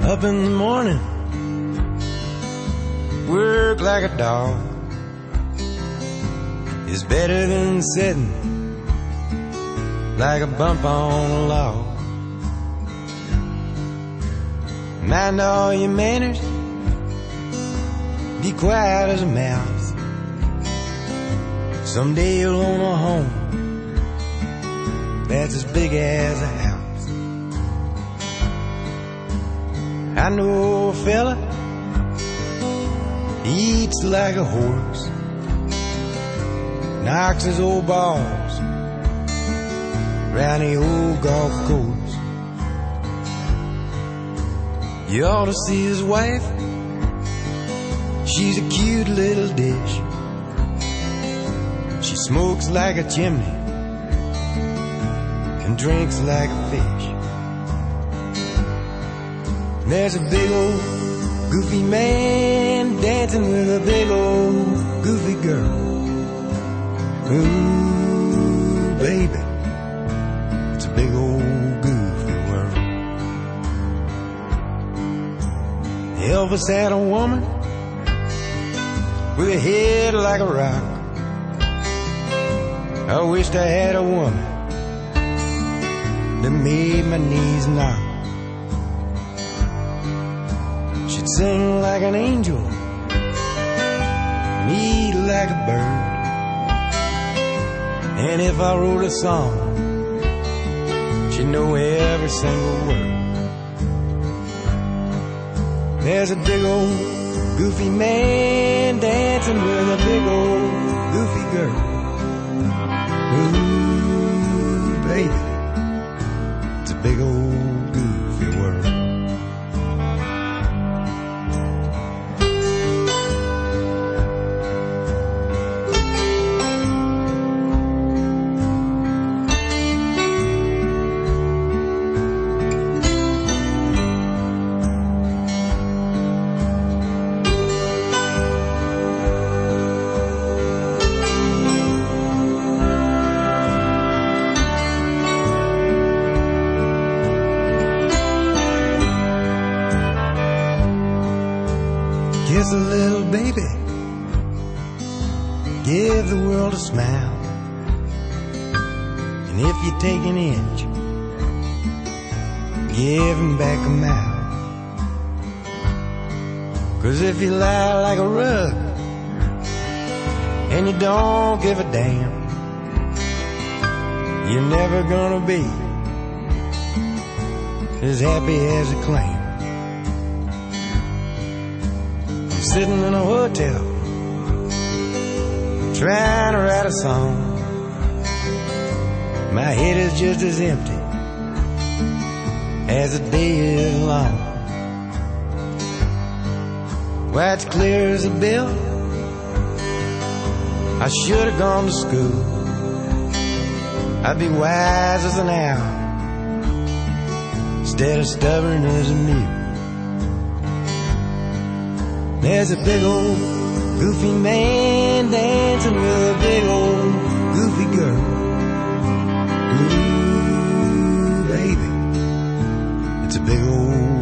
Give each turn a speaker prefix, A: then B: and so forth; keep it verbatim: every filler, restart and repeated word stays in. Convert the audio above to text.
A: Up in the morning, work like a dog is better than sitting like a bump on a log. Mind all your manners, be quiet as a mouse. Someday you'll own a home that's as big as a house. I know a fella, he eats like a horse, knocks his old balls round the old golf course. You ought to see his wife, she's a cute little dish. She smokes like a chimney and drinks like a fish. There's a big old goofy man dancing with a big old goofy girl. Ooh, baby, it's a big old goofy world. Elvis had a woman with a head like a rock. I wished I had a woman that made my knees knock. She'd sing like an angel and eat like a bird. And if I wrote a song, she'd know every single word. There's a big old goofy man dancing with a big old goofy girl. Ooh, baby, it's a big old goofy world. Kiss a little baby, give the world a smile. And if you take an inch, give him back a mile. 'Cause if you lie like a rug and you don't give a damn, you're never gonna be as happy as a clam. Sitting in a hotel, trying to write a song. My head is just as empty as the day is long. Why, it's clear as a bill, I should have gone to school. I'd be wise as an owl instead of stubborn as a mule. There's a big old goofy man dancing with a big old goofy girl. Ooh, baby, it's a big old